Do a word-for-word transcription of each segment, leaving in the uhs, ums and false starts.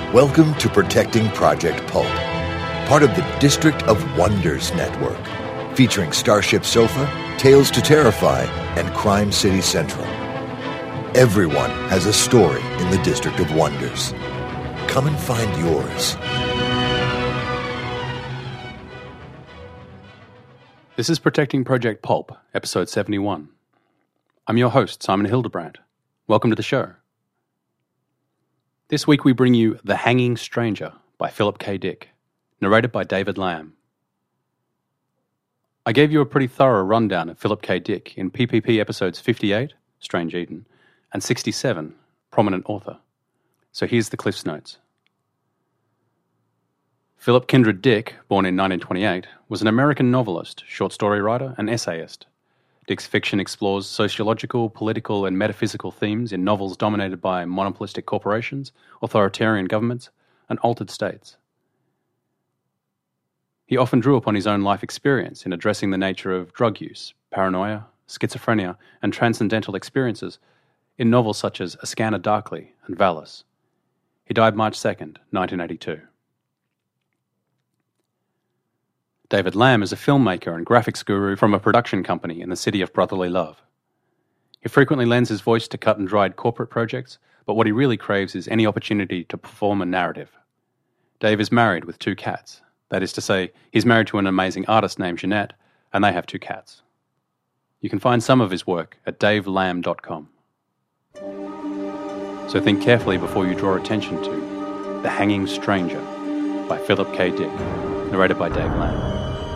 Welcome to Protecting Project Pulp, part of the District of Wonders network, featuring Starship Sofa, Tales to Terrify, and Crime City Central. Everyone has a story in the District of Wonders. Come and find yours. This is Protecting Project Pulp, episode seventy-one. I'm your host, Simon Hildebrandt. Welcome to the show. This week we bring you The Hanging Stranger by Philip K. Dick, narrated by David Lamb. I gave you a pretty thorough rundown of Philip K. Dick in P P P episodes fifty-eight, Strange Eden, and sixty-seven, Prominent Author. So here's the Cliff's Notes. Philip Kindred Dick, born in nineteen twenty-eight, was an American novelist, short story writer, and essayist. Dick's fiction explores sociological, political, and metaphysical themes in novels dominated by monopolistic corporations, authoritarian governments, and altered states. He often drew upon his own life experience in addressing the nature of drug use, paranoia, schizophrenia, and transcendental experiences in novels such as A Scanner Darkly and Valis. He died March second, nineteen eighty-two. David Lamb is a filmmaker and graphics guru from a production company in the city of brotherly love. He frequently lends his voice to cut-and-dried corporate projects, but what he really craves is any opportunity to perform a narrative. Dave is married with two cats. That is to say, he's married to an amazing artist named Jeanette, and they have two cats. You can find some of his work at dave lamb dot com. So think carefully before you draw attention to The Hanging Stranger by Philip K. Dick, narrated by Dave Lamb.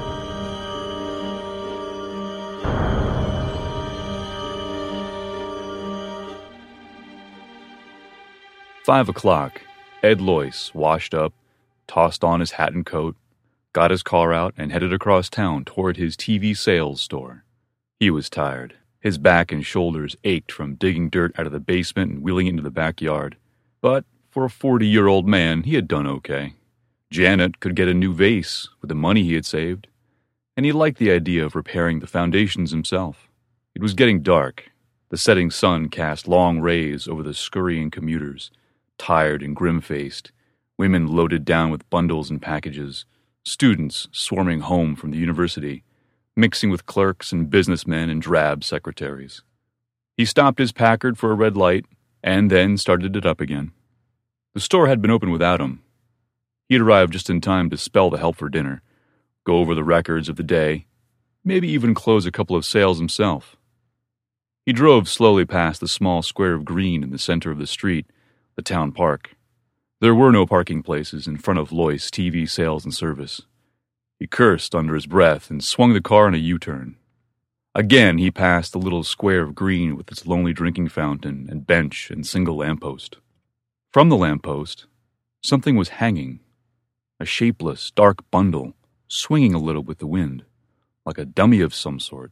Five o'clock. Ed Loyce, washed up, tossed on his hat and coat, got his car out, and headed across town toward his T V sales store. He was tired. His back and shoulders ached from digging dirt out of the basement and wheeling it into the backyard. But for a forty-year-old man, he had done okay. Janet could get a new vase with the money he had saved, and he liked the idea of repairing the foundations himself. It was getting dark. The setting sun cast long rays over the scurrying commuters, tired and grim-faced, women loaded down with bundles and packages, students swarming home from the university, mixing with clerks and businessmen and drab secretaries. He stopped his Packard for a red light, and then started it up again. The store had been open without him. He had arrived just in time to spell the help for dinner, go over the records of the day, maybe even close a couple of sales himself. He drove slowly past the small square of green in the center of the street, the town park. There were no parking places in front of Loyce T V Sales and Service. He cursed under his breath and swung the car in a U-turn. Again he passed the little square of green with its lonely drinking fountain and bench and single lamppost. From the lamppost, something was hanging, a shapeless, dark bundle, swinging a little with the wind, like a dummy of some sort.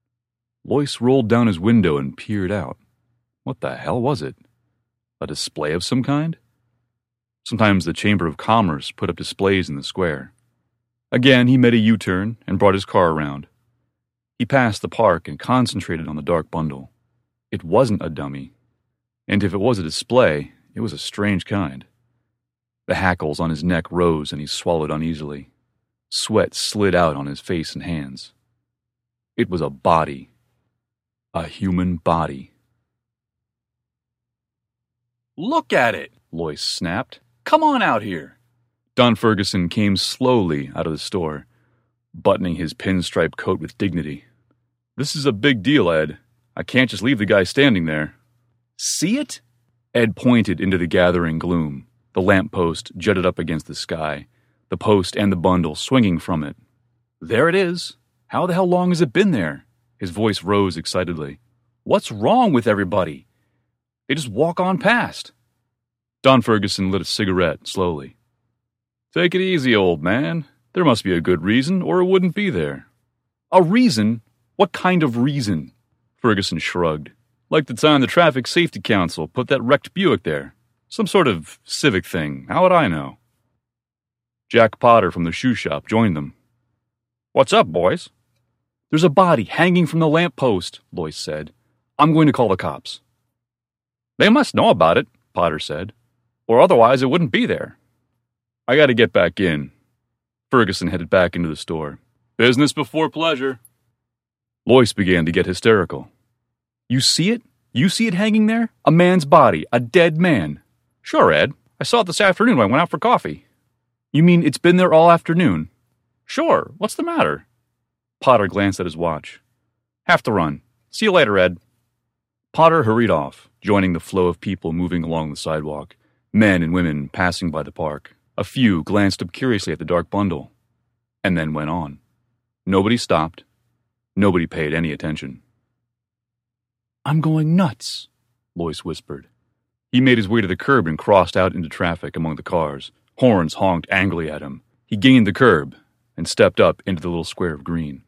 Loyce rolled down his window and peered out. What the hell was it? A display of some kind? Sometimes the Chamber of Commerce put up displays in the square. Again he made a U-turn and brought his car around. He passed the park and concentrated on the dark bundle. It wasn't a dummy. And if it was a display, it was a strange kind. The hackles on his neck rose and he swallowed uneasily. Sweat slid out on his face and hands. It was a body. A human body. "Look at it!" Loyce snapped. "Come on out here!" Don Ferguson came slowly out of the store, buttoning his pinstripe coat with dignity. "This is a big deal, Ed. I can't just leave the guy standing there." "See it?" Ed pointed into the gathering gloom. The lamppost jutted up against the sky, the post and the bundle swinging from it. "There it is. How the hell long has it been there?" His voice rose excitedly. "What's wrong with everybody? They just walk on past." Don Ferguson lit a cigarette slowly. "Take it easy, old man. There must be a good reason, or it wouldn't be there." "A reason? What kind of reason?" Ferguson shrugged. "Like the time the Traffic Safety Council put that wrecked Buick there. Some sort of civic thing. How would I know?" Jack Potter from the shoe shop joined them. "What's up, boys?" "There's a body hanging from the lamppost," Loyce said. "I'm going to call the cops." "They must know about it," Potter said. Or otherwise it wouldn't be there. I gotta get back in. Ferguson headed back into the store. Business before pleasure. Lois began to get hysterical. You see it? You see it hanging there? A man's body. A dead man. Sure, Ed. I saw it this afternoon when I went out for coffee. You mean it's been there all afternoon? Sure. What's the matter? Potter glanced at his watch. Have to run. See you later, Ed. Potter hurried off, joining the flow of people moving along the sidewalk, men and women passing by the park. A few glanced up curiously at the dark bundle, and then went on. Nobody stopped. Nobody paid any attention. I'm going nuts, Lois whispered. He made his way to the curb and crossed out into traffic among the cars. Horns honked angrily at him. He gained the curb and stepped up into the little square of green.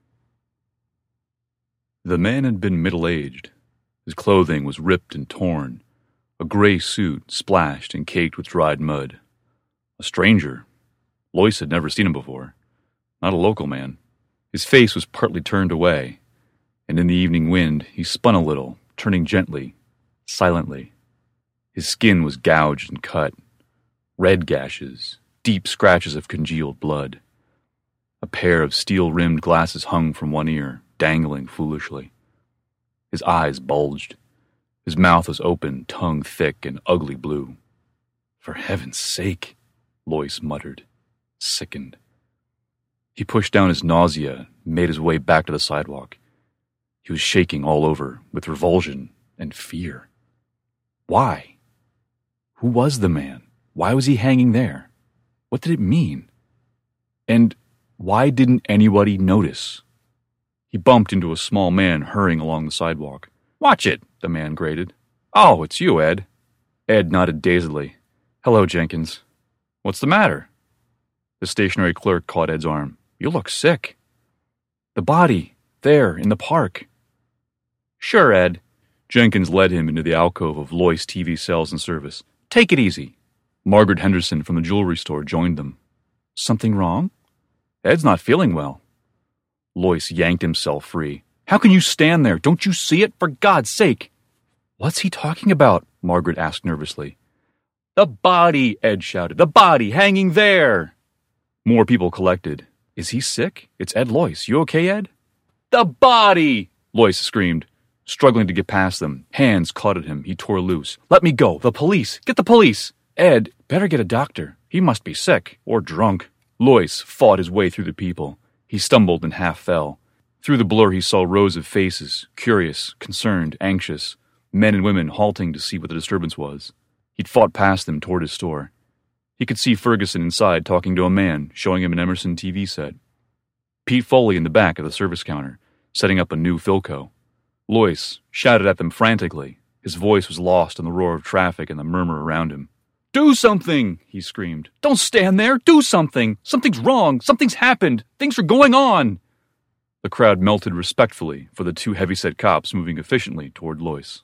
The man had been middle-aged. His clothing was ripped and torn, a gray suit splashed and caked with dried mud. A stranger. Lois had never seen him before. Not a local man. His face was partly turned away, and in the evening wind he spun a little, turning gently, silently. His skin was gouged and cut. Red gashes, deep scratches of congealed blood. A pair of steel-rimmed glasses hung from one ear, dangling foolishly. His eyes bulged. His mouth was open, tongue thick and ugly blue. For heaven's sake, Lois muttered, sickened. He pushed down his nausea and made his way back to the sidewalk. He was shaking all over with revulsion and fear. Why? Who was the man? Why was he hanging there? What did it mean? And why didn't anybody notice? He bumped into a small man hurrying along the sidewalk. Watch it, the man grated. Oh, it's you, Ed. Ed nodded dazedly. Hello, Jenkins. What's the matter? The stationery clerk caught Ed's arm. You look sick. The body, there, in the park. Sure, Ed. Jenkins led him into the alcove of Lois T V Sales and Service. Take it easy. Margaret Henderson from the jewelry store joined them. Something wrong? Ed's not feeling well. Lois yanked himself free. How can you stand there? Don't you see it? For God's sake! What's he talking about? Margaret asked nervously. The body, Ed shouted. The body hanging there! More people collected. Is he sick? It's Ed Lois. You okay, Ed? The body! Lois screamed, struggling to get past them. Hands caught at him. He tore loose. Let me go. The police. Get the police. Ed, better get a doctor. He must be sick or drunk. Lois fought his way through the people. He stumbled and half fell. Through the blur he saw rows of faces, curious, concerned, anxious, men and women halting to see what the disturbance was. He'd fought past them toward his store. He could see Ferguson inside talking to a man, showing him an Emerson T V set. Pete Foley in the back of the service counter, setting up a new Philco. Lois shouted at them frantically. His voice was lost in the roar of traffic and the murmur around him. Do something, he screamed. Don't stand there. Do something. Something's wrong. Something's happened. Things are going on. The crowd melted respectfully for the two heavy-set cops moving efficiently toward Lois.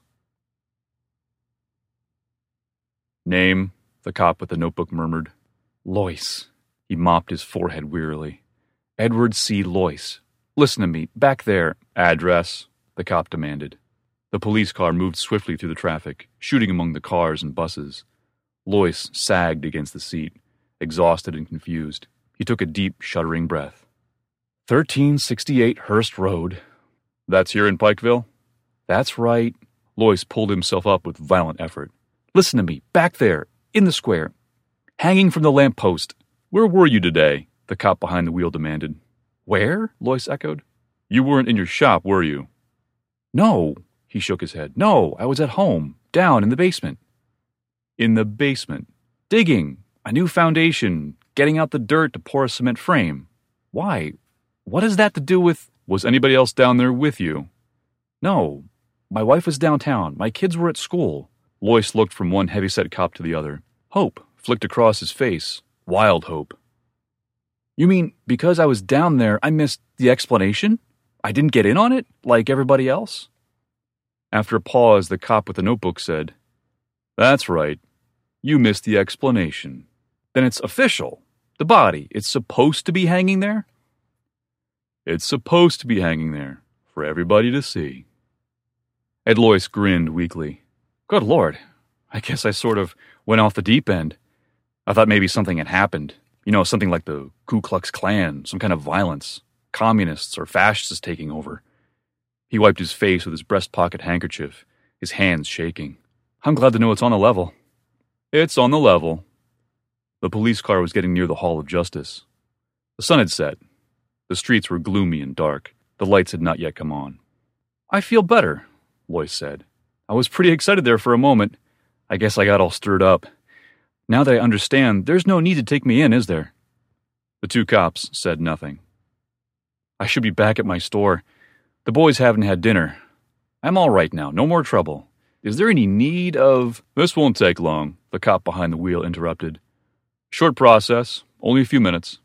Name, the cop with the notebook murmured. Lois. He mopped his forehead wearily. Edward C. Lois. Listen to me. Back there. Address, the cop demanded. The police car moved swiftly through the traffic, shooting among the cars and buses. Lois sagged against the seat, exhausted and confused. He took a deep, shuddering breath. thirteen sixty-eight Hearst Road. That's here in Pikeville? That's right. Lois pulled himself up with violent effort. Listen to me. Back there. In the square. Hanging from the lamppost. Where were you today? The cop behind the wheel demanded. Where? Lois echoed. You weren't in your shop, were you? No. He shook his head. No, I was at home. Down in the basement. In the basement. Digging. A new foundation. Getting out the dirt to pour a cement frame. Why? What has that to do with... Was anybody else down there with you? No. My wife was downtown. My kids were at school. Lois looked from one heavy-set cop to the other. Hope flicked across his face. Wild hope. You mean because I was down there, I missed the explanation? I didn't get in on it, like everybody else? After a pause, the cop with the notebook said, That's right. You missed the explanation. Then it's official. The body, it's supposed to be hanging there? It's supposed to be hanging there, for everybody to see. Ed Lois grinned weakly. Good Lord, I guess I sort of went off the deep end. I thought maybe something had happened. You know, something like the Ku Klux Klan, some kind of violence, communists or fascists taking over. He wiped his face with his breast pocket handkerchief, his hands shaking. I'm glad to know it's on the level. It's on the level. The police car was getting near the Hall of Justice. The sun had set. The streets were gloomy and dark. The lights had not yet come on. I feel better, Lois said. I was pretty excited there for a moment. I guess I got all stirred up. Now that I understand, there's no need to take me in, is there? The two cops said nothing. I should be back at my store. The boys haven't had dinner. I'm all right now, no more trouble. Is there any need of... This won't take long, the cop behind the wheel interrupted. Short process, only a few minutes.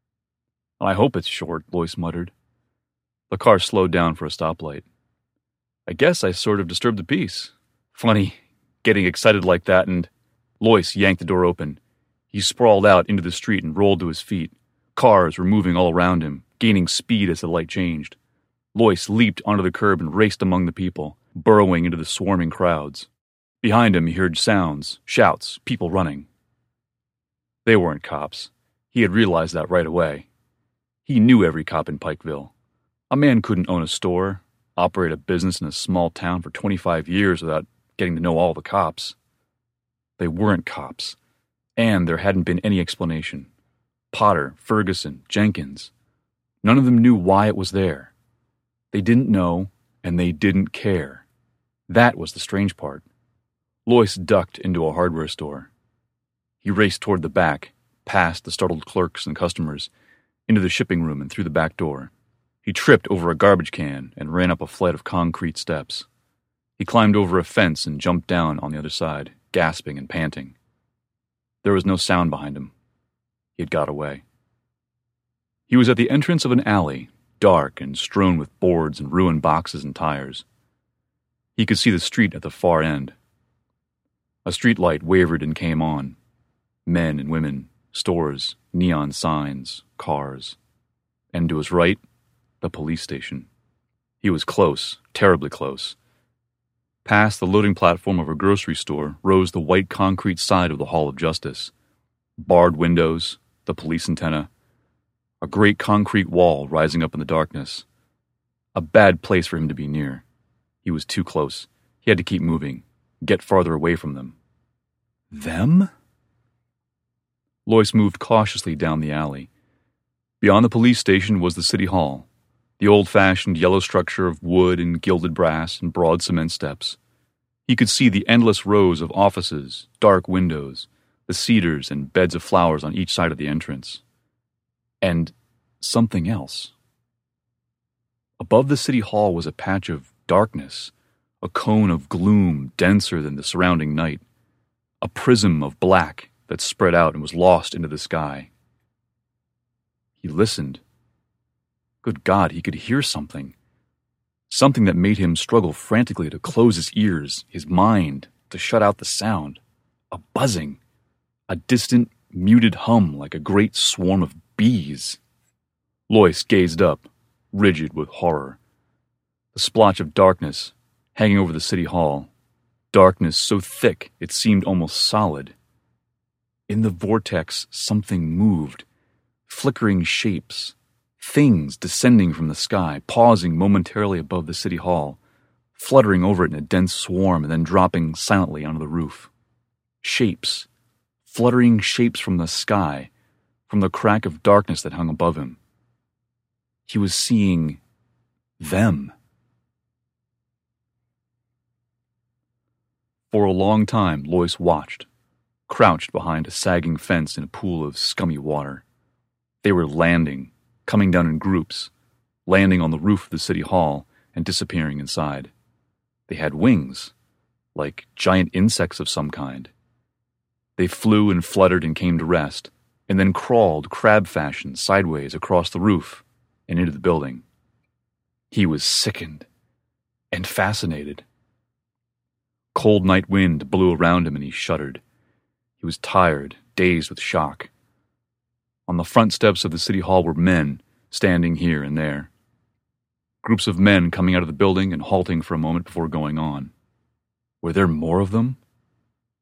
I hope it's short, Lois muttered. The car slowed down for a stoplight. I guess I sort of disturbed the peace. Funny, getting excited like that and... Lois yanked the door open. He sprawled out into the street and rolled to his feet. Cars were moving all around him, gaining speed as the light changed. Lois leaped onto the curb and raced among the people, burrowing into the swarming crowds. Behind him he heard sounds, shouts, people running. They weren't cops. He had realized that right away. He knew every cop in Pikeville. A man couldn't own a store, operate a business in a small town for twenty-five years without getting to know all the cops. They weren't cops, and there hadn't been any explanation. Potter, Ferguson, Jenkins. None of them knew why it was there. They didn't know, and they didn't care. That was the strange part. Lois ducked into a hardware store. He raced toward the back, past the startled clerks and customers, into the shipping room and through the back door. He tripped over a garbage can and ran up a flight of concrete steps. He climbed over a fence and jumped down on the other side, gasping and panting. There was no sound behind him. He had got away. He was at the entrance of an alley, dark and strewn with boards and ruined boxes and tires. He could see the street at the far end. A street light wavered and came on. Men and women, stores, neon signs, cars. And to his right, the police station. He was close, terribly close. Past the loading platform of a grocery store rose the white concrete side of the Hall of Justice. Barred windows, the police antenna, a great concrete wall rising up in the darkness. A bad place for him to be near. He was too close. He had to keep moving, get farther away from them. Them? Lois moved cautiously down the alley. Beyond the police station was the city hall, the old-fashioned yellow structure of wood and gilded brass and broad cement steps. He could see the endless rows of offices, dark windows, the cedars and beds of flowers on each side of the entrance. And something else. Above the city hall was a patch of darkness, a cone of gloom denser than the surrounding night, a prism of black that spread out and was lost into the sky. He listened. Good God, he could hear something. Something that made him struggle frantically to close his ears, his mind, to shut out the sound. A buzzing. A distant, muted hum like a great swarm of bees. Lois gazed up, rigid with horror. The splotch of darkness hanging over the city hall. Darkness so thick it seemed almost solid. In the vortex, something moved. Flickering shapes. Things descending from the sky, pausing momentarily above the city hall, fluttering over it in a dense swarm and then dropping silently onto the roof. Shapes. Fluttering shapes from the sky, from the crack of darkness that hung above him. He was seeing them. For a long time, Lois watched, crouched behind a sagging fence in a pool of scummy water. They were landing, coming down in groups, landing on the roof of the city hall and disappearing inside. They had wings, like giant insects of some kind. They flew and fluttered and came to rest, and then crawled crab fashion sideways across the roof and into the building. He was sickened and fascinated. Cold night wind blew around him and he shuddered. He was tired, dazed with shock. On the front steps of the city hall were men, standing here and there. Groups of men coming out of the building and halting for a moment before going on. Were there more of them?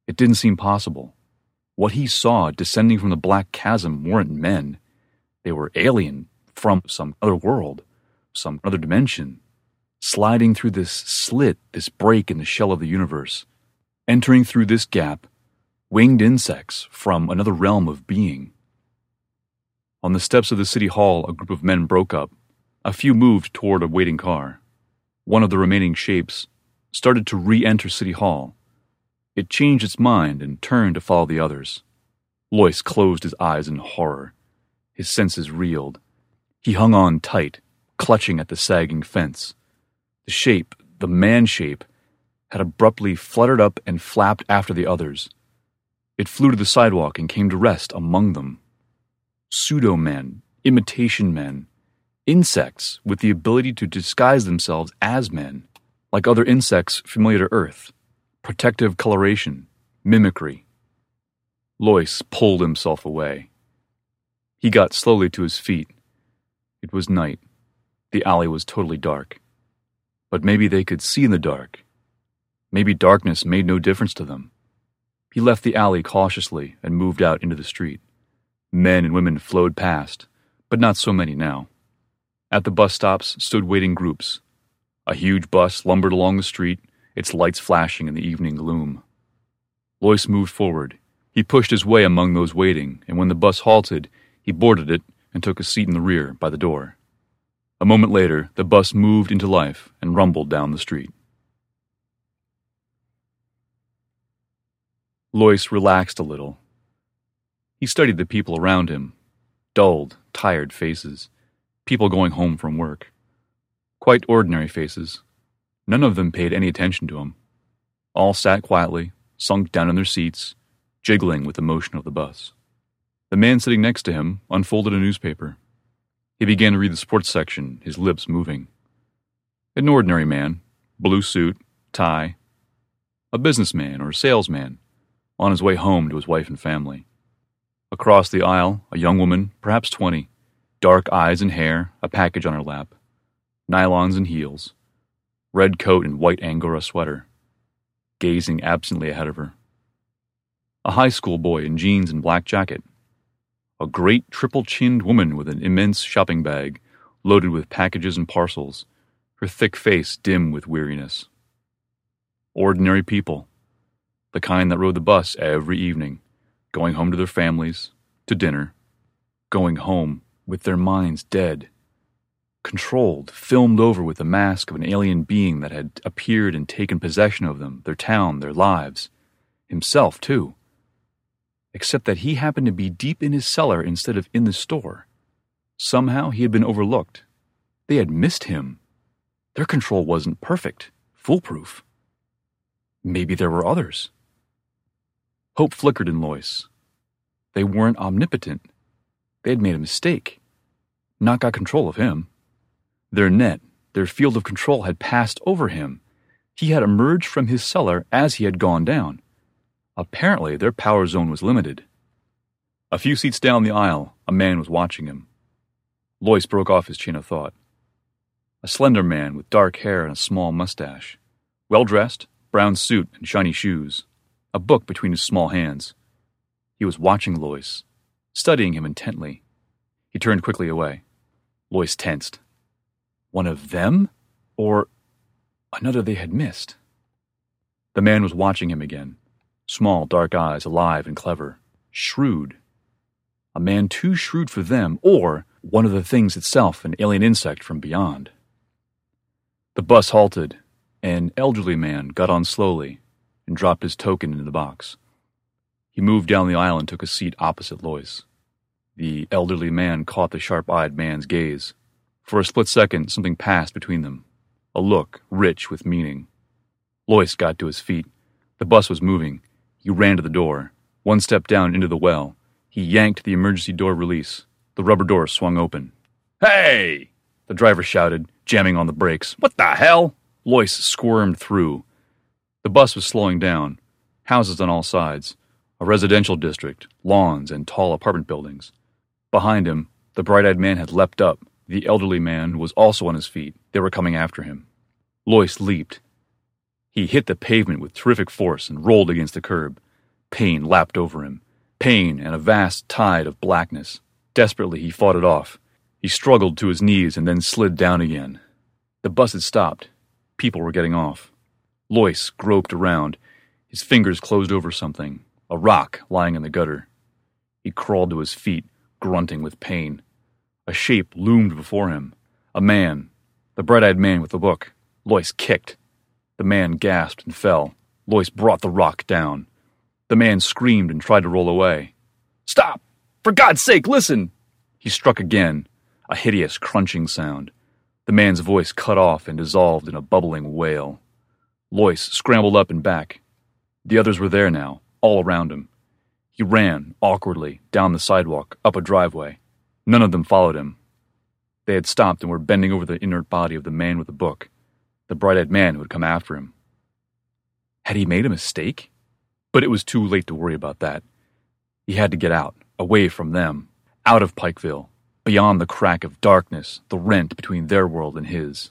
It didn't seem possible. What he saw descending from the black chasm weren't men. They were alien from some other world, some other dimension, sliding through this slit, this break in the shell of the universe, entering through this gap, winged insects from another realm of being. On the steps of the city hall, a group of men broke up. A few moved toward a waiting car. One of the remaining shapes started to re-enter City Hall. It changed its mind and turned to follow the others. Lois closed his eyes in horror. His senses reeled. He hung on tight, clutching at the sagging fence. The shape, the man shape, had abruptly fluttered up and flapped after the others. It flew to the sidewalk and came to rest among them. Pseudo-men, imitation men, insects with the ability to disguise themselves as men, like other insects familiar to Earth. Protective coloration, mimicry. Lois pulled himself away. He got slowly to his feet. It was night. The alley was totally dark. But maybe they could see in the dark. Maybe darkness made no difference to them. He left the alley cautiously and moved out into the street. Men and women flowed past, but not so many now. At the bus stops stood waiting groups. A huge bus lumbered along the street, its lights flashing in the evening gloom. Lois moved forward. He pushed his way among those waiting, and when the bus halted, he boarded it and took a seat in the rear by the door. A moment later, the bus moved into life and rumbled down the street. Lois relaxed a little. He studied the people around him. Dulled, tired faces. People going home from work. Quite ordinary faces. None of them paid any attention to him. All sat quietly, sunk down in their seats, jiggling with the motion of the bus. The man sitting next to him unfolded a newspaper. He began to read the sports section, his lips moving. An ordinary man, blue suit, tie. A businessman or salesman, on his way home to his wife and family. Across the aisle, a young woman, perhaps twenty, dark eyes and hair, a package on her lap. Nylons and heels. Red coat and white Angora sweater. Gazing absently ahead of her. A high school boy in jeans and black jacket. A great triple-chinned woman with an immense shopping bag, loaded with packages and parcels, her thick face dim with weariness. Ordinary people. The kind that rode the bus every evening, going home to their families, to dinner, going home with their minds dead, controlled, filmed over with the mask of an alien being that had appeared and taken possession of them, their town, their lives, himself too. Except that he happened to be deep in his cellar instead of in the store. Somehow he had been overlooked. They had missed him. Their control wasn't perfect, foolproof. Maybe there were others. Hope flickered in Lois. They weren't omnipotent. They had made a mistake. Not got control of him. Their net, their field of control had passed over him. He had emerged from his cellar as he had gone down. Apparently, their power zone was limited. A few seats down the aisle, a man was watching him. Lois broke off his chain of thought. A slender man with dark hair and a small mustache. Well-dressed, brown suit and shiny shoes. A book between his small hands. He was watching Lois, studying him intently. He turned quickly away. Lois tensed. One of them? Or another they had missed? The man was watching him again. Small, dark eyes, alive and clever. Shrewd. A man too shrewd for them, or one of the things itself, an alien insect from beyond. The bus halted. An elderly man got on slowly and dropped his token into the box. He moved down the aisle and took a seat opposite Lois. The elderly man caught the sharp-eyed man's gaze. For a split second, something passed between them. A look, rich with meaning. Lois got to his feet. The bus was moving. He ran to the door. One step down into the well. He yanked the emergency door release. The rubber door swung open. "Hey!" the driver shouted, jamming on the brakes. "What the hell?" Lois squirmed through. The bus was slowing down. Houses on all sides. A residential district, lawns and tall apartment buildings. Behind him, the bright-eyed man had leapt up. The elderly man was also on his feet. They were coming after him. Lois leaped. He hit the pavement with terrific force and rolled against the curb. Pain lapped over him. Pain and a vast tide of blackness. Desperately, he fought it off. He struggled to his knees and then slid down again. The bus had stopped. People were getting off. Lois groped around. His fingers closed over something, a rock lying in the gutter. He crawled to his feet, grunting with pain. A shape loomed before him. A man. The bright-eyed man with the book. Lois kicked. The man gasped and fell. Lois brought the rock down. The man screamed and tried to roll away. "Stop! For God's sake, listen!" He struck again, a hideous crunching sound. The man's voice cut off and dissolved in a bubbling wail. Lois scrambled up and back. The others were there now, all around him. He ran, awkwardly, down the sidewalk, up a driveway. None of them followed him. They had stopped and were bending over the inert body of the man with the book, the bright-eyed man who had come after him. Had he made a mistake? But it was too late to worry about that. He had to get out, away from them, out of Pikeville, beyond the crack of darkness, the rent between their world and his.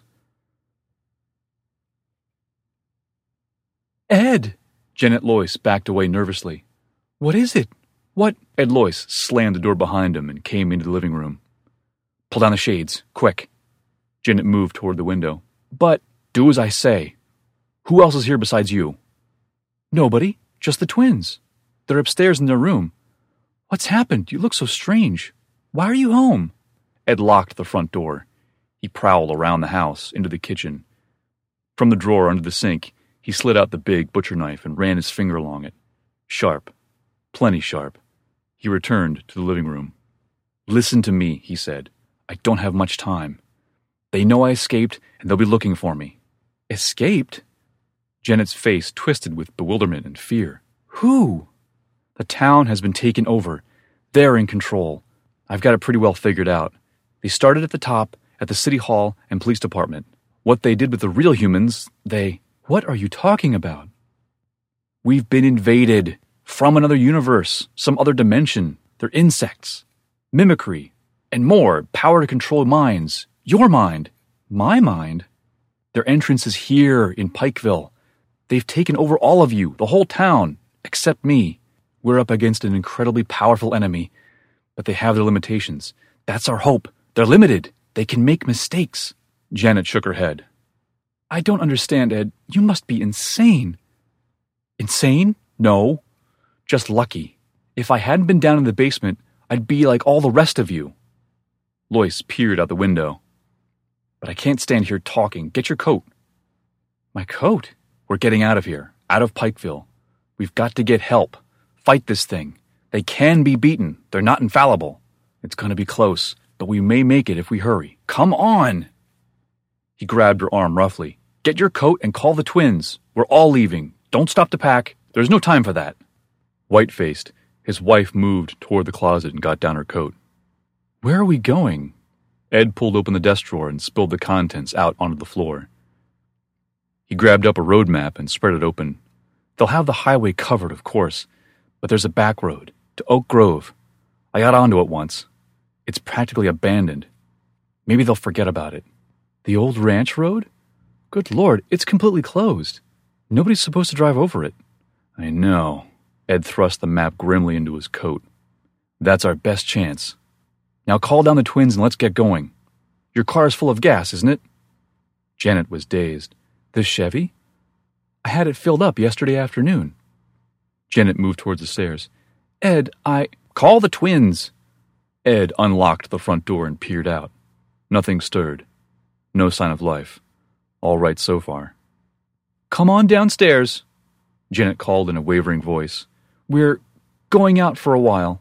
"Ed!" Janet Lois backed away nervously. "What is it? What?" Ed Lois slammed the door behind him and came into the living room. "Pull down the shades, quick." Janet moved toward the window. "But..." "Do as I say. Who else is here besides you?" "Nobody. Just the twins. They're upstairs in their room. What's happened? You look so strange. Why are you home?" Ed locked the front door. He prowled around the house, into the kitchen. From the drawer under the sink, he slid out the big butcher knife and ran his finger along it. Sharp. Plenty sharp. He returned to the living room. "Listen to me," he said. "I don't have much time. They know I escaped, and they'll be looking for me." "Escaped?" Janet's face twisted with bewilderment and fear. "Who?" "The town has been taken over. They're in control. I've got it pretty well figured out. They started at the top, at the city hall and police department. What they did with the real humans, they..." "What are you talking about?" "We've been invaded. From another universe, some other dimension. They're insects. Mimicry. And more. Power to control minds. Your mind." "My mind?" "Their entrance is here, in Pikeville. They've taken over all of you, the whole town, except me. We're up against an incredibly powerful enemy, but they have their limitations. That's our hope. They're limited. They can make mistakes." Janet shook her head. "I don't understand, Ed. You must be insane." "Insane? No. Just lucky. If I hadn't been down in the basement, I'd be like all the rest of you." Lois peered out the window. "But I can't stand here talking. Get your coat." "My coat?" "We're getting out of here. Out of Pikeville. We've got to get help. Fight this thing. They can be beaten. They're not infallible. It's going to be close, but we may make it if we hurry. Come on!" He grabbed her arm roughly. "Get your coat and call the twins. We're all leaving. Don't stop to pack. There's no time for that." White-faced, his wife moved toward the closet and got down her coat. "Where are we going?" Ed pulled open the desk drawer and spilled the contents out onto the floor. He grabbed up a road map and spread it open. They'll have the highway covered, of course, but there's a back road, to Oak Grove. I got onto it once. It's practically abandoned. Maybe they'll forget about it. The old ranch road? Good Lord, it's completely closed. Nobody's supposed to drive over it. I know. Ed thrust the map grimly into his coat. That's our best chance. Now call down the twins and let's get going. Your car is full of gas, isn't it? Janet was dazed. This Chevy? I had it filled up yesterday afternoon. Janet moved towards the stairs. Ed, I... Call the twins! Ed unlocked the front door and peered out. Nothing stirred. No sign of life. All right so far. Come on downstairs, Janet called in a wavering voice. We're going out for a while.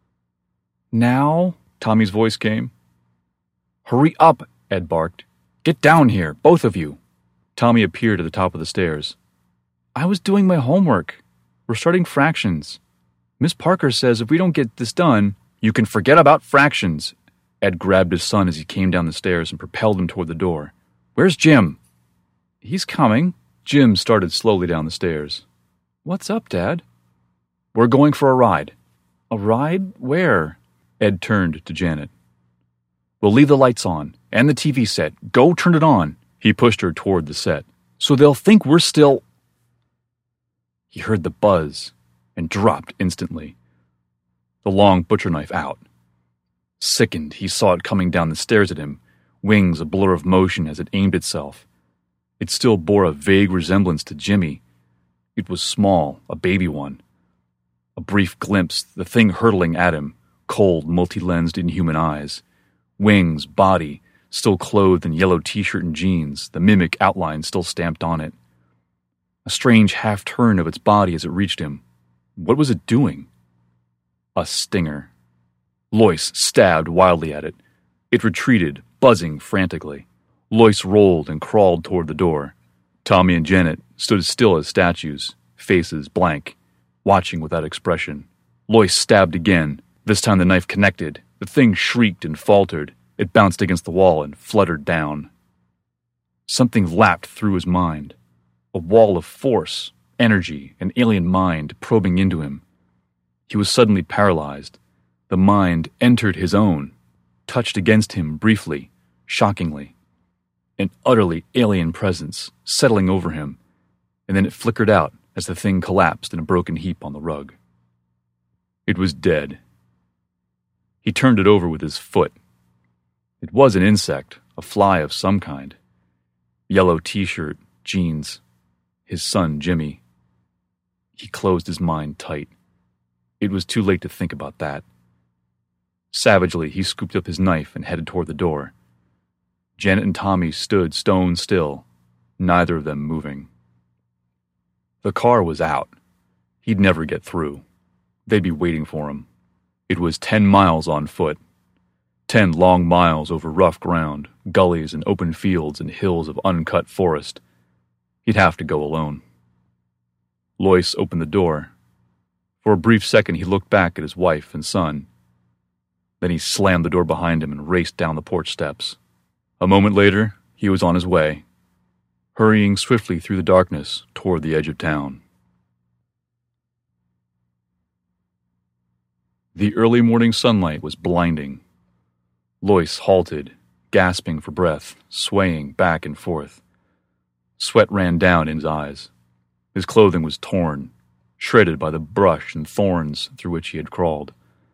Now? Tommy's voice came. Hurry up, Ed barked. Get down here, both of you. Tommy appeared at the top of the stairs. I was doing my homework. We're starting fractions. Miss Parker says if we don't get this done, you can forget about fractions. Ed grabbed his son as he came down the stairs and propelled him toward the door. Where's Jim? He's coming. Jim started slowly down the stairs. What's up, Dad? We're going for a ride. A ride? Where? Ed turned to Janet. We'll leave the lights on, and the T V set. Go turn it on. He pushed her toward the set. So they'll think we're still... He heard the buzz, and dropped instantly. The long butcher knife out. Sickened, he saw it coming down the stairs at him, wings a blur of motion as it aimed itself. It still bore a vague resemblance to Jimmy. It was small, a baby one. A brief glimpse, the thing hurtling at him, cold, multi-lensed inhuman eyes. Wings, body, still clothed in yellow t-shirt and jeans, the mimic outline still stamped on it. A strange half-turn of its body as it reached him. What was it doing? A stinger. Lois stabbed wildly at it. It retreated, buzzing frantically. Lois rolled and crawled toward the door. Tommy and Janet stood as still as statues, faces blank, watching without expression. Lois stabbed again. This time the knife connected. The thing shrieked and faltered. It bounced against the wall and fluttered down. Something lapped through his mind. A wall of force, energy, an alien mind probing into him. He was suddenly paralyzed. The mind entered his own, touched against him briefly, shockingly. An utterly alien presence settling over him, and then it flickered out as the thing collapsed in a broken heap on the rug. It was dead. He turned it over with his foot. It was an insect, a fly of some kind. Yellow t-shirt, jeans. His son, Jimmy. He closed his mind tight. It was too late to think about that. Savagely, he scooped up his knife and headed toward the door. Janet and Tommy stood stone still, neither of them moving. The car was out. He'd never get through. They'd be waiting for him. It was ten miles on foot. Ten long miles over rough ground, gullies and open fields and hills of uncut forest. He'd have to go alone. Lois opened the door. For a brief second he looked back at his wife and son. Then he slammed the door behind him and raced down the porch steps. A moment later, he was on his way, hurrying swiftly through the darkness toward the edge of town. The early morning sunlight was blinding. Lois halted, gasping for breath, swaying back and forth. Sweat ran down in his eyes. His clothing was torn, shredded by the brush and thorns through which he had crawled.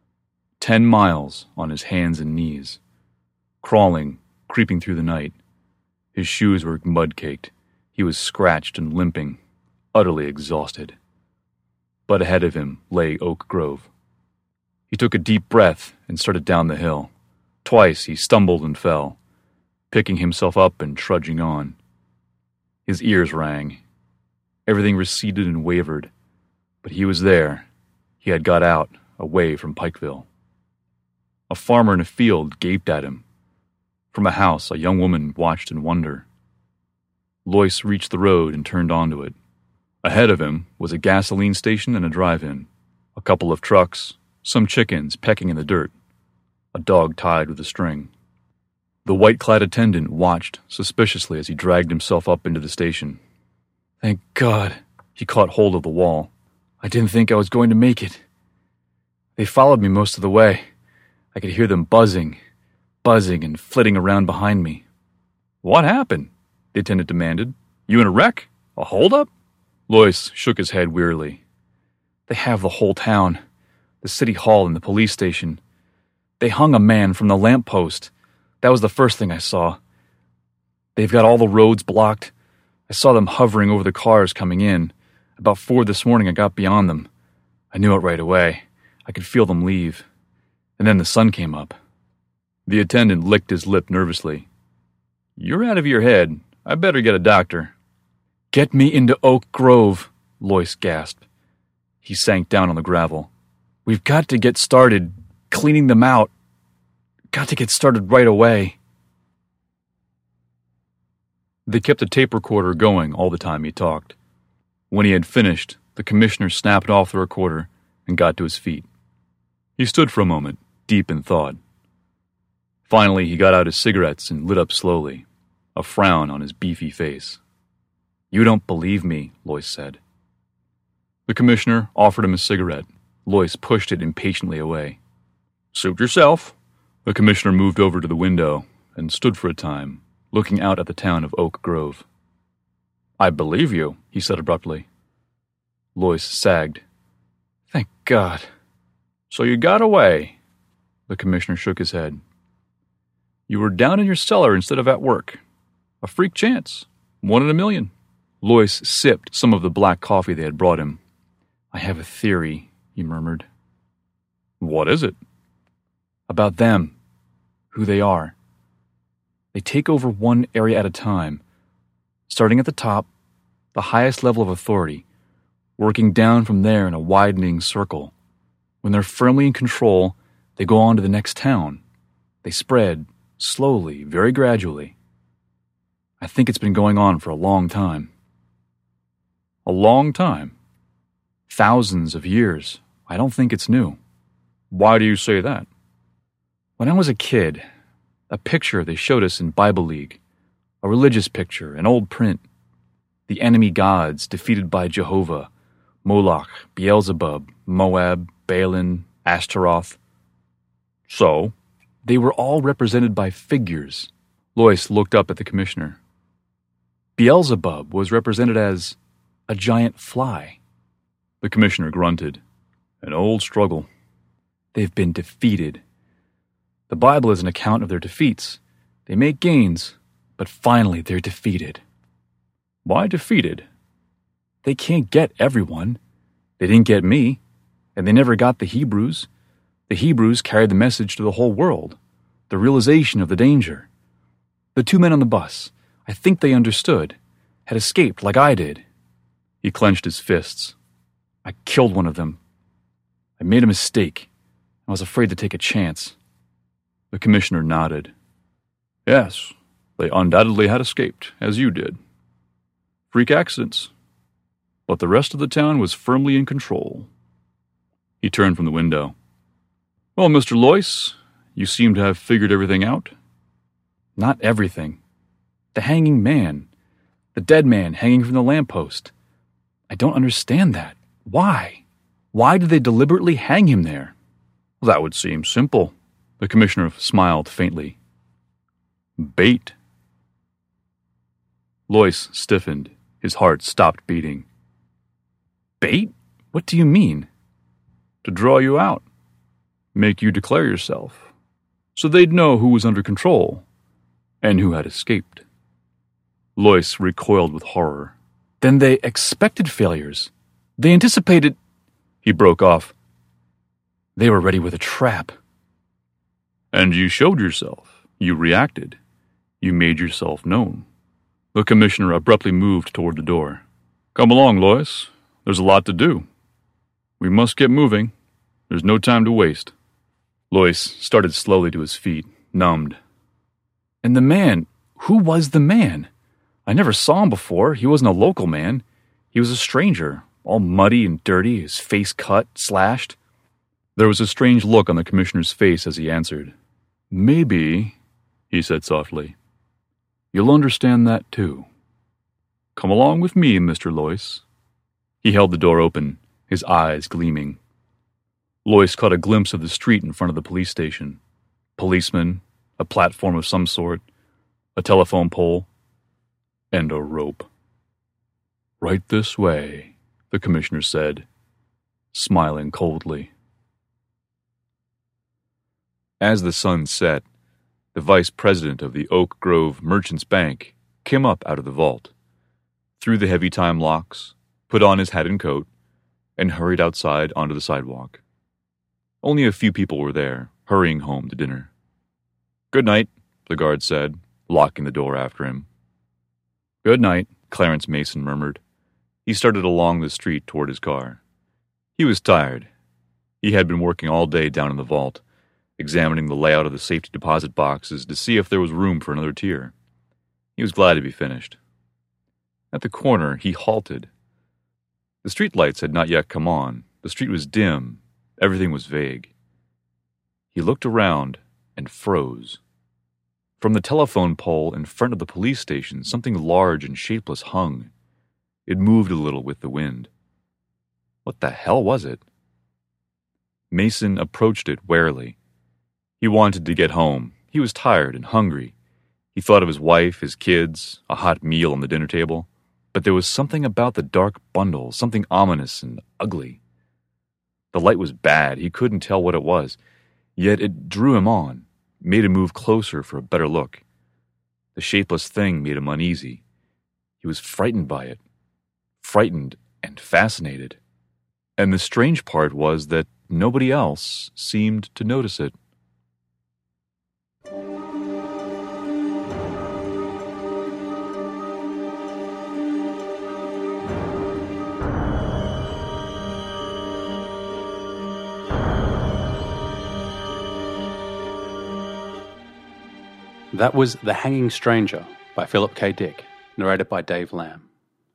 Ten miles on his hands and knees, crawling, creeping through the night. His shoes were mud-caked. He was scratched and limping, utterly exhausted. But ahead of him lay Oak Grove. He took a deep breath and started down the hill. Twice he stumbled and fell, picking himself up and trudging on. His ears rang. Everything receded and wavered, but he was there. He had got out, away from Pikeville. A farmer in a field gaped at him. From a house, a young woman watched in wonder. Lois reached the road and turned onto it. Ahead of him was a gasoline station and a drive-in, a couple of trucks, some chickens pecking in the dirt, a dog tied with a string. The white-clad attendant watched suspiciously as he dragged himself up into the station. Thank God, he caught hold of the wall. I didn't think I was going to make it. They followed me most of the way. I could hear them buzzing, buzzing and flitting around behind me. What happened? The attendant demanded. You in a wreck? A holdup? Lois shook his head wearily. They have the whole town, the city hall and the police station. They hung a man from the lamppost. That was the first thing I saw. They've got all the roads blocked. I saw them hovering over the cars coming in. About four this morning I got beyond them. I knew it right away. I could feel them leave. And then the sun came up. The attendant licked his lip nervously. You're out of your head. I better get a doctor. Get me into Oak Grove, Lois gasped. He sank down on the gravel. We've got to get started cleaning them out. Got to get started right away. They kept the tape recorder going all the time he talked. When he had finished, the commissioner snapped off the recorder and got to his feet. He stood for a moment, deep in thought. Finally, he got out his cigarettes and lit up slowly, a frown on his beefy face. You don't believe me, Lois said. The commissioner offered him a cigarette. Lois pushed it impatiently away. Suit yourself. The commissioner moved over to the window and stood for a time, looking out at the town of Oak Grove. I believe you, he said abruptly. Lois sagged. Thank God. So you got away. The commissioner shook his head. You were down in your cellar instead of at work. A freak chance. One in a million. Lois sipped some of the black coffee they had brought him. I have a theory, he murmured. What is it? About them. Who they are. They take over one area at a time, starting at the top, the highest level of authority, working down from there in a widening circle. When they're firmly in control, they go on to the next town. They spread, slowly, very gradually. I think it's been going on for a long time. A long time? Thousands of years. I don't think it's new. Why do you say that? When I was a kid, a picture they showed us in Bible League, a religious picture, an old print. The enemy gods defeated by Jehovah, Moloch, Beelzebub, Moab, Baalin, Ashtaroth. So, they were all represented by figures. Lois looked up at the commissioner. Beelzebub was represented as a giant fly. The commissioner grunted. An old struggle. They've been defeated. The Bible is an account of their defeats. They make gains, but finally they're defeated. Why defeated? They can't get everyone. They didn't get me, and they never got the Hebrews. The Hebrews carried the message to the whole world, the realization of the danger. The two men on the bus, I think they understood, had escaped like I did. He clenched his fists. I killed one of them. I made a mistake. I was afraid to take a chance. The commissioner nodded. Yes, they undoubtedly had escaped, as you did. Freak accidents. But the rest of the town was firmly in control. He turned from the window. Well, Mister Lois, you seem to have figured everything out. Not everything. The hanging man. The dead man hanging from the lamppost. I don't understand that. Why? Why did they deliberately hang him there? Well, that would seem simple. The commissioner smiled faintly. Bait. Lois stiffened. His heart stopped beating. Bait? What do you mean? To draw you out. Make you declare yourself. So they'd know who was under control and who had escaped. Lois recoiled with horror. Then they expected failures. They anticipated... He broke off. They were ready with a trap. And you showed yourself. You reacted. You made yourself known. The commissioner abruptly moved toward the door. Come along, Lois. There's a lot to do. We must get moving. There's no time to waste. Lois started slowly to his feet, numbed. And the man, who was the man? I never saw him before. He wasn't a local man. He was a stranger, all muddy and dirty, his face cut, slashed. There was a strange look on the commissioner's face as he answered. Maybe, he said softly, you'll understand that too. Come along with me, Mister Lois. He held the door open, his eyes gleaming. Lois caught a glimpse of the street in front of the police station. Policemen, a platform of some sort, a telephone pole, and a rope. Right this way, the commissioner said, smiling coldly. As the sun set, the vice president of the Oak Grove Merchants Bank came up out of the vault, threw the heavy time locks, put on his hat and coat, and hurried outside onto the sidewalk. Only a few people were there, hurrying home to dinner. Good night, the guard said, locking the door after him. Good night, Clarence Mason murmured. He started along the street toward his car. He was tired. He had been working all day down in the vault, examining the layout of the safety deposit boxes to see if there was room for another tier. He was glad to be finished. At the corner, he halted. The street lights had not yet come on. The street was dim. Everything was vague. He looked around and froze. From the telephone pole in front of the police station, something large and shapeless hung. It moved a little with the wind. What the hell was it? Mason approached it warily. He wanted to get home. He was tired and hungry. He thought of his wife, his kids, a hot meal on the dinner table. But there was something about the dark bundle, something ominous and ugly. The light was bad. He couldn't tell what it was. Yet it drew him on, made him move closer for a better look. The shapeless thing made him uneasy. He was frightened by it. Frightened and fascinated. And the strange part was that nobody else seemed to notice it. That was The Hanging Stranger by Philip K. Dick, narrated by Dave Lamb.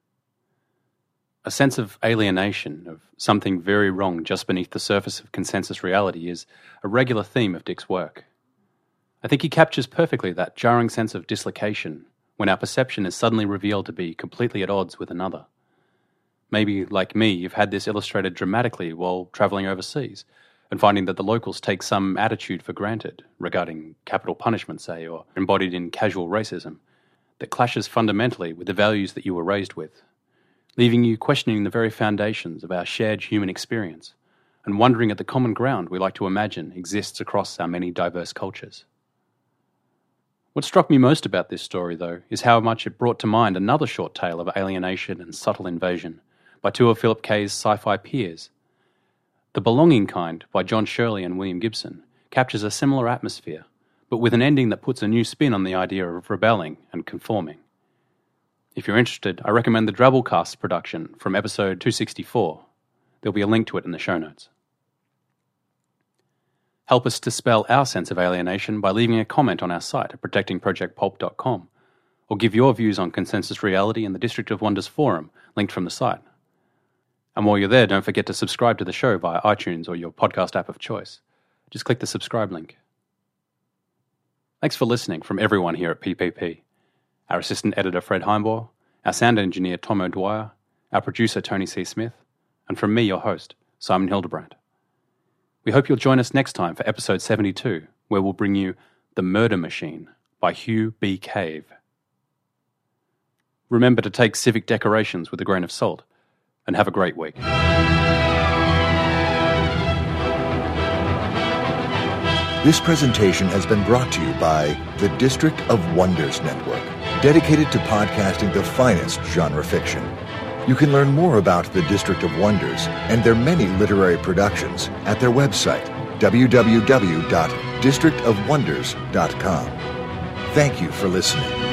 A sense of alienation, of something very wrong just beneath the surface of consensus reality, is a regular theme of Dick's work. I think he captures perfectly that jarring sense of dislocation when our perception is suddenly revealed to be completely at odds with another. Maybe, like me, you've had this illustrated dramatically while travelling overseas, and finding that the locals take some attitude for granted regarding capital punishment, say, or embodied in casual racism, that clashes fundamentally with the values that you were raised with, leaving you questioning the very foundations of our shared human experience and wondering at the common ground we like to imagine exists across our many diverse cultures. What struck me most about this story, though, is how much it brought to mind another short tale of alienation and subtle invasion by two of Philip K.'s sci-fi peers. The Belonging Kind by John Shirley and William Gibson captures a similar atmosphere, but with an ending that puts a new spin on the idea of rebelling and conforming. If you're interested, I recommend the Drabblecast production from episode two sixty-four. There'll be a link to it in the show notes. Help us dispel our sense of alienation by leaving a comment on our site at protecting project pulp dot com, or give your views on consensus reality in the District of Wonders forum, linked from the site. And while you're there, don't forget to subscribe to the show via iTunes or your podcast app of choice. Just click the subscribe link. Thanks for listening from everyone here at P P P. Our assistant editor Fred Heimbaugh, our sound engineer Tom O'Dwyer, our producer Tony C. Smith, and from me, your host, Simon Hildebrandt. We hope you'll join us next time for episode seventy-two, where we'll bring you The Murder Machine by Hugh B. Cave. Remember to take civic decorations with a grain of salt, and have a great week. This presentation has been brought to you by the District of Wonders Network, dedicated to podcasting the finest genre fiction. You can learn more about the District of Wonders and their many literary productions at their website, w w w dot district of wonders dot com. Thank you for listening.